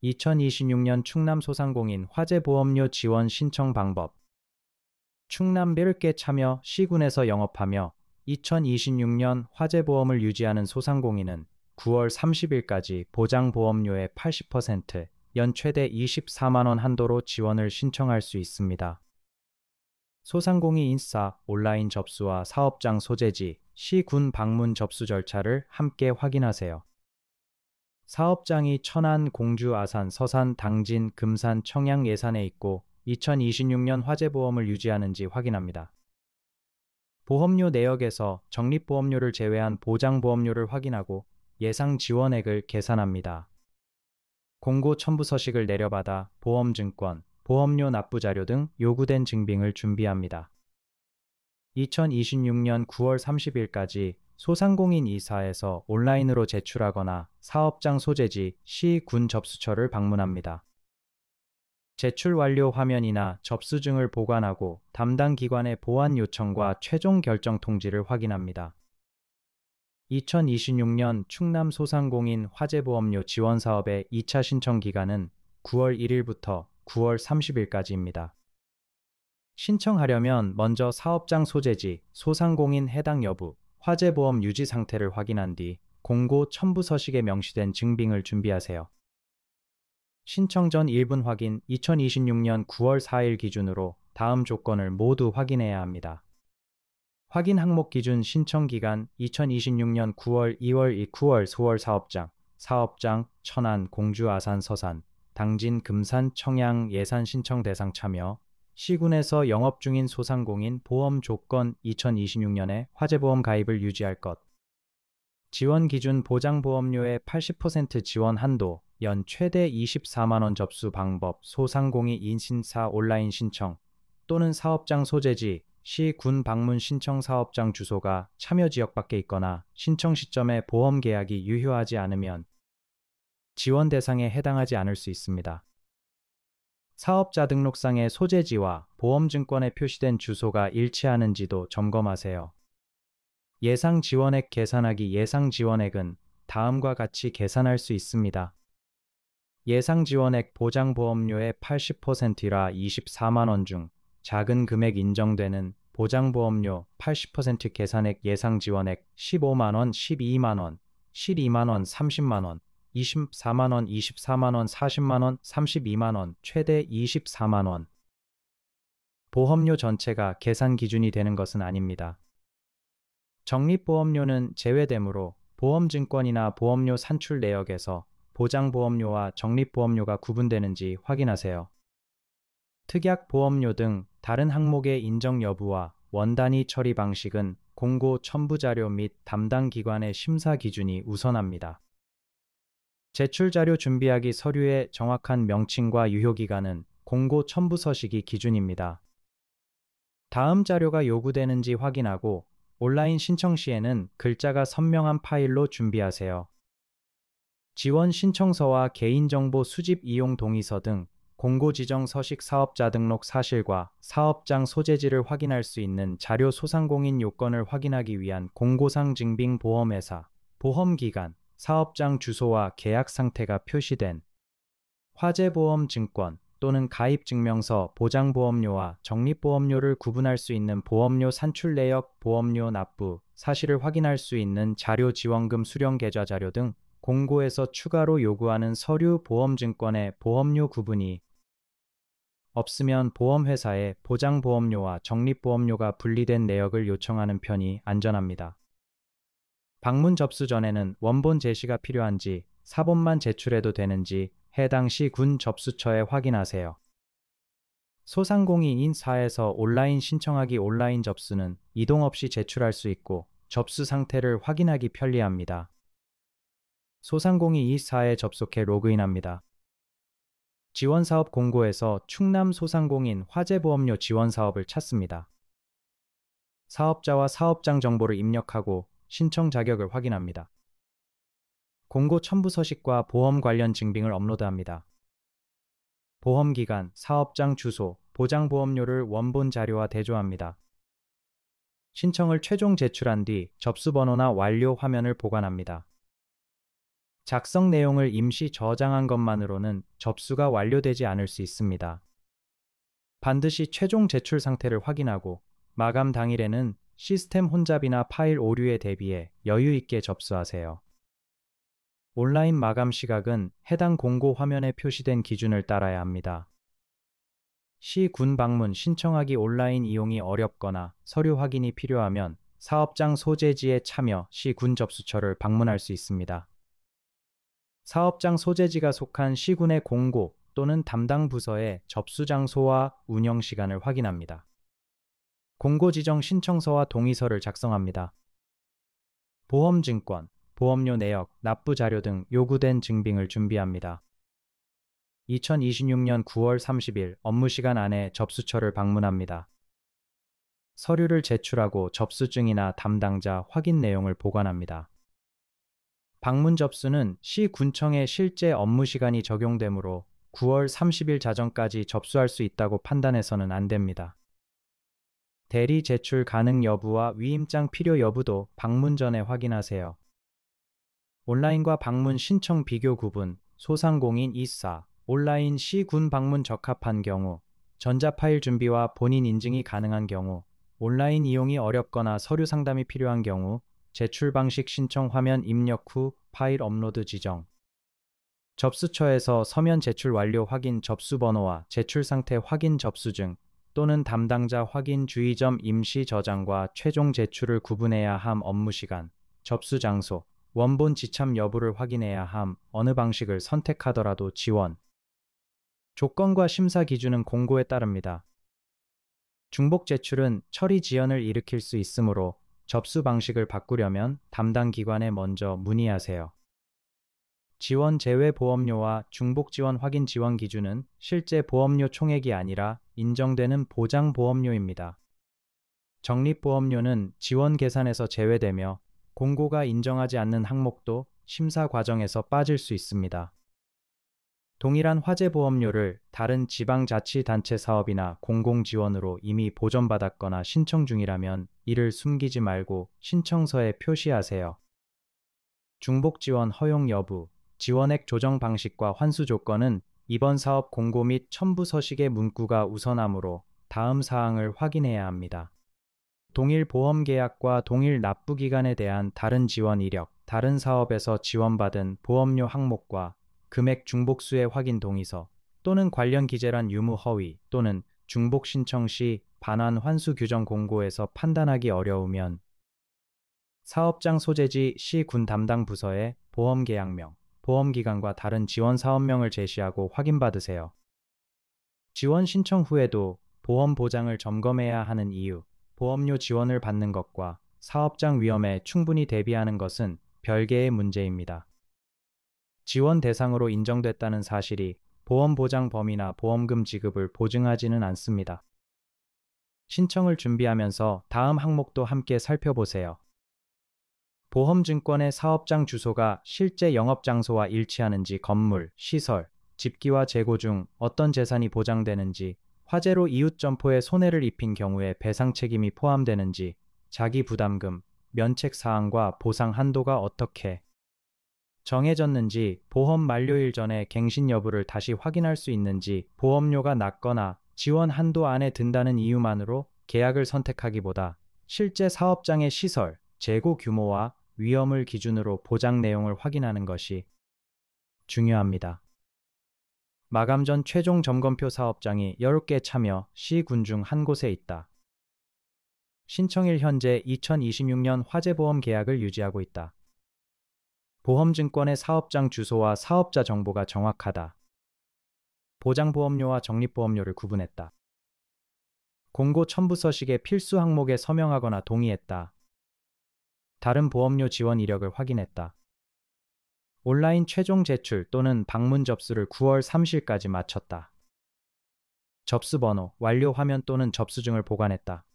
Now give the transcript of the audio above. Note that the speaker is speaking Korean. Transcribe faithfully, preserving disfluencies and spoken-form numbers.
이천이십육 년 충남 소상공인 화재보험료 지원 신청 방법. 충남 개 참여 시군에서 영업하며 이천이십육 년 화재보험을 유지하는 소상공인은 구월 삼십일까지 보장보험료의 팔십 퍼센트, 연 최대 이십사만 원 한도로 지원을 신청할 수 있습니다. 소상공인 인사, 온라인 접수와 사업장 소재지, 시군 방문 접수 절차를 함께 확인하세요. 사업장이 천안, 공주, 아산, 서산, 당진, 금산, 청양, 예산에 있고 이천이십육 년 화재보험을 유지하는지 확인합니다. 보험료 내역에서 적립보험료를 제외한 보장보험료를 확인하고 예상 지원액을 계산합니다. 공고 첨부 서식을 내려받아 보험증권, 보험료 납부 자료 등 요구된 증빙을 준비합니다. 이천이십육 년 구월 삼십일까지 소상공인 이사에서 온라인으로 제출하거나 사업장 소재지, 시, 군 접수처를 방문합니다. 제출 완료 화면이나 접수증을 보관하고 담당 기관의 보완 요청과 최종 결정 통지를 확인합니다. 이천이십육 년 충남 소상공인 화재보험료 지원사업의 이 차 신청 기간은 구월 일일부터 구월 삼십일까지입니다. 신청하려면 먼저 사업장 소재지, 소상공인 해당 여부, 화재보험 유지 상태를 확인한 뒤 공고 첨부 서식에 명시된 증빙을 준비하세요. 신청 전 일 분 확인. 이천이십육 년 구월 사일 기준으로 다음 조건을 모두 확인해야 합니다. 확인 항목 기준 신청 기간 이천이십육 년 구월, 이월, 구월, 소월 사업장, 사업장 천안, 공주, 아산, 서산, 당진, 금산, 청양, 예산 신청 대상 참여, 시군에서 영업 중인 소상공인 보험 조건 이천이십육 년에 화재보험 가입을 유지할 것. 지원 기준 보장보험료의 팔십 퍼센트 지원 한도, 연 최대 이십사만 원 접수 방법, 소상공인 인신사 온라인 신청 또는 사업장 소재지, 시, 군 방문 신청 사업장 주소가 참여 지역 밖에 있거나 신청 시점에 보험 계약이 유효하지 않으면 지원 대상에 해당하지 않을 수 있습니다. 사업자 등록상의 소재지와 보험증권에 표시된 주소가 일치하는지도 점검하세요. 예상 지원액 계산하기. 예상 지원액은 다음과 같이 계산할 수 있습니다. 예상 지원액 보장보험료의 팔십 퍼센트라 이십사만 원 중 작은 금액 인정되는 보장보험료 팔십 퍼센트 계산액 예상 지원액 십오만 원, 십이만 원, 십이만 원, 삼십만 원, 이십사만 원, 이십사만 원, 사십만 원, 삼십이만 원, 최대 이십사만 원. 보험료 전체가 계산 기준이 되는 것은 아닙니다. 적립보험료는 제외되므로 보험증권이나 보험료 산출 내역에서 보장보험료와 적립보험료가 구분되는지 확인하세요. 특약보험료 등 다른 항목의 인정 여부와 원단위 처리 방식은 공고 첨부 자료 및 담당 기관의 심사 기준이 우선합니다. 제출 자료 준비하기. 서류의 정확한 명칭과 유효기간은 공고 첨부 서식이 기준입니다. 다음 자료가 요구되는지 확인하고 온라인 신청 시에는 글자가 선명한 파일로 준비하세요. 지원 신청서와 개인정보 수집 이용 동의서 등 공고 지정 서식, 사업자 등록 사실과 사업장 소재지를 확인할 수 있는 자료, 소상공인 요건을 확인하기 위한 공고상 증빙, 보험회사, 보험기간, 사업장 주소와 계약 상태가 표시된 화재보험 증권 또는 가입증명서, 보장보험료와 적립보험료를 구분할 수 있는 보험료 산출 내역, 보험료 납부 사실을 확인할 수 있는 자료, 지원금 수령 계좌 자료 등 공고에서 추가로 요구하는 서류, 보험증권의 보험료 구분이 없으면 보험회사에 보장보험료와 적립보험료가 분리된 내역을 요청하는 편이 안전합니다. 방문 접수 전에는 원본 제시가 필요한지, 사본만 제출해도 되는지 해당 시 군 접수처에 확인하세요. 소상공인 인사에서 온라인 신청하기. 온라인 접수는 이동 없이 제출할 수 있고 접수 상태를 확인하기 편리합니다. 소상공인 이사에 접속해 로그인합니다. 지원사업 공고에서 충남 소상공인 화재보험료 지원사업을 찾습니다. 사업자와 사업장 정보를 입력하고 신청 자격을 확인합니다. 공고 첨부 서식과 보험 관련 증빙을 업로드합니다. 보험기간, 사업장 주소, 보장보험료를 원본 자료와 대조합니다. 신청을 최종 제출한 뒤 접수번호나 완료 화면을 보관합니다. 작성 내용을 임시 저장한 것만으로는 접수가 완료되지 않을 수 있습니다. 반드시 최종 제출 상태를 확인하고 마감 당일에는 시스템 혼잡이나 파일 오류에 대비해 여유 있게 접수하세요. 온라인 마감 시각은 해당 공고 화면에 표시된 기준을 따라야 합니다. 시 군 방문 신청하기 온라인 이용이 어렵거나 서류 확인이 필요하면 사업장 소재지에 참여 시 군 접수처를 방문할 수 있습니다. 사업장 소재지가 속한 시군의 공고 또는 담당 부서의 접수 장소와 운영 시간을 확인합니다. 공고 지정 신청서와 동의서를 작성합니다. 보험증권, 보험료 내역, 납부 자료 등 요구된 증빙을 준비합니다. 이천이십육 년 구월 삼십일 업무 시간 안에 접수처를 방문합니다. 서류를 제출하고 접수증이나 담당자 확인 내용을 보관합니다. 방문 접수는 시군청의 실제 업무 시간이 적용되므로 구월 삼십일 자정까지 접수할 수 있다고 판단해서는 안 됩니다. 대리 제출 가능 여부와 위임장 필요 여부도 방문 전에 확인하세요. 온라인과 방문 신청 비교 구분, 소상공인 이사, 온라인 시군 방문 적합한 경우, 전자파일 준비와 본인 인증이 가능한 경우, 온라인 이용이 어렵거나 서류 상담이 필요한 경우, 제출 방식 신청 화면 입력 후 파일 업로드 지정. 접수처에서 서면 제출 완료 확인 접수 번호와 제출 상태 확인 접수증 또는 담당자 확인 주의점 임시 저장과 최종 제출을 구분해야 함 업무 시간, 접수 장소, 원본 지참 여부를 확인해야 함 어느 방식을 선택하더라도 지원. 조건과 심사 기준은 공고에 따릅니다. 중복 제출은 처리 지연을 일으킬 수 있으므로 접수 방식을 바꾸려면 담당 기관에 먼저 문의하세요. 지원 제외 보험료와 중복 지원 확인 지원 기준은 실제 보험료 총액이 아니라 인정되는 보장 보험료입니다. 적립보험료는 지원 계산에서 제외되며 공고가 인정하지 않는 항목도 심사 과정에서 빠질 수 있습니다. 동일한 화재보험료를 다른 지방자치단체 사업이나 공공지원으로 이미 보전받았거나 신청 중이라면 이를 숨기지 말고 신청서에 표시하세요. 중복지원 허용 여부, 지원액 조정 방식과 환수 조건은 이번 사업 공고 및 첨부 서식의 문구가 우선하므로 다음 사항을 확인해야 합니다. 동일 보험계약과 동일 납부기간에 대한 다른 지원 이력, 다른 사업에서 지원받은 보험료 항목과 금액 중복수의 확인 동의서 또는 관련 기재란 유무 허위 또는 중복 신청 시 반환 환수 규정 공고에서 판단하기 어려우면 사업장 소재지 시 군 담당 부서에 보험계약명, 보험기간과 다른 지원 사업명을 제시하고 확인받으세요. 지원 신청 후에도 보험 보장을 점검해야 하는 이유, 보험료 지원을 받는 것과 사업장 위험에 충분히 대비하는 것은 별개의 문제입니다. 지원 대상으로 인정됐다는 사실이 보험 보장 범위나 보험금 지급을 보증하지는 않습니다. 신청을 준비하면서 다음 항목도 함께 살펴보세요. 보험증권의 사업장 주소가 실제 영업장소와 일치하는지 건물, 시설, 집기와 재고 중 어떤 재산이 보장되는지, 화재로 이웃 점포에 손해를 입힌 경우에 배상 책임이 포함되는지, 자기 부담금, 면책 사항과 보상 한도가 어떻게 정해졌는지, 보험 만료일 전에 갱신 여부를 다시 확인할 수 있는지, 보험료가 낮거나 지원 한도 안에 든다는 이유만으로 계약을 선택하기보다 실제 사업장의 시설, 재고 규모와 위험을 기준으로 보장 내용을 확인하는 것이 중요합니다. 마감 전 최종 점검표 사업장이 여러 개 참여 시군 중 한 곳에 있다. 신청일 현재 이천이십육 년 화재보험 계약을 유지하고 있다. 보험증권의 사업장 주소와 사업자 정보가 정확하다. 보장보험료와 적립보험료를 구분했다. 공고 첨부 서식의 필수 항목에 서명하거나 동의했다. 다른 보험료 지원 이력을 확인했다. 온라인 최종 제출 또는 방문 접수를 구월 삼십일까지 마쳤다. 접수 번호, 완료 화면 또는 접수증을 보관했다.